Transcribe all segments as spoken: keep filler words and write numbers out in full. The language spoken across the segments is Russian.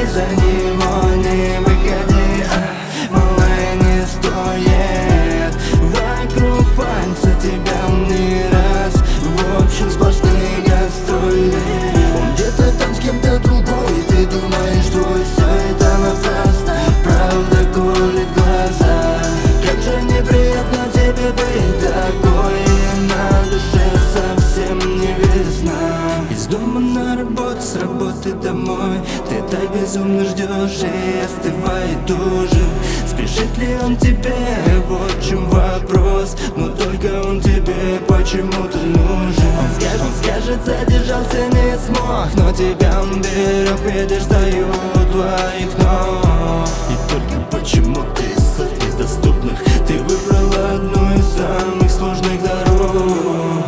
за него, не выходи, а, малая, не стоит вокруг пальца тебя не раз. В общем, сплошные гастроли. Он где-то там с кем-то другой, и ты думаешь, что все это напрасно. Правда колет глаза. Как же неприятно тебе быть такой, и на душе совсем не весна. Из дома на работу, с работы домой, ты так безумно ждешь и остывает ужин. Спешит ли он тебе, вот в чем вопрос. Но только он тебе почему-то нужен. Он скажет, он скажет, задержался, не смог, но тебя он берег, видишь, стою у твоих ног. И только почему-то из сотни доступных ты выбрала одну из самых сложных дорог.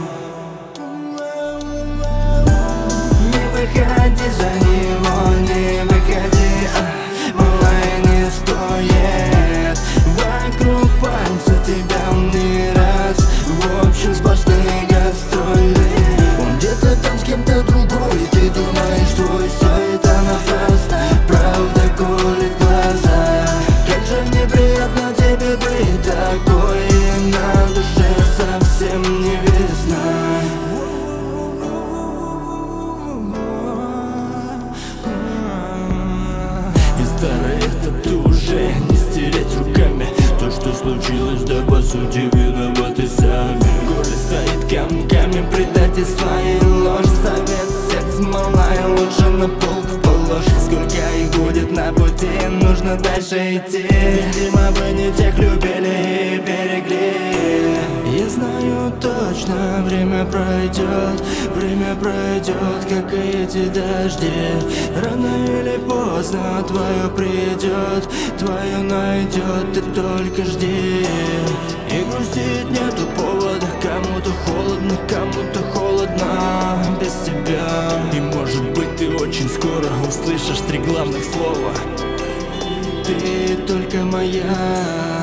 Не выходи за него, не выходи, а, малая, не стоит вокруг пальца тебя не раз. В общем, сплошные гастроли. Он где-то там с кем-то другой, и ты думаешь, что все это напрасно. Правда колет глаза. Как же неприятно тебе быть такой, и на душе совсем не весна. Старое тату уже не стереть руками. То, что случилось, да по сути виноваты сами. Горе стоит камнями, предательство и ложь. Совет сердце, малая, лучше на полку положь. Сколько их будет на пути, нужно дальше идти. Видимо, вы не тех любили и берегли. Я знаю точно, время пройдет, время пройдет, как и эти дожди. Рано или поздно твое придет, твое найдет, ты только жди. И грустить нету повода, кому-то холодно, кому-то холодно без тебя. И может быть ты очень скоро услышишь три главных слова: ты только моя.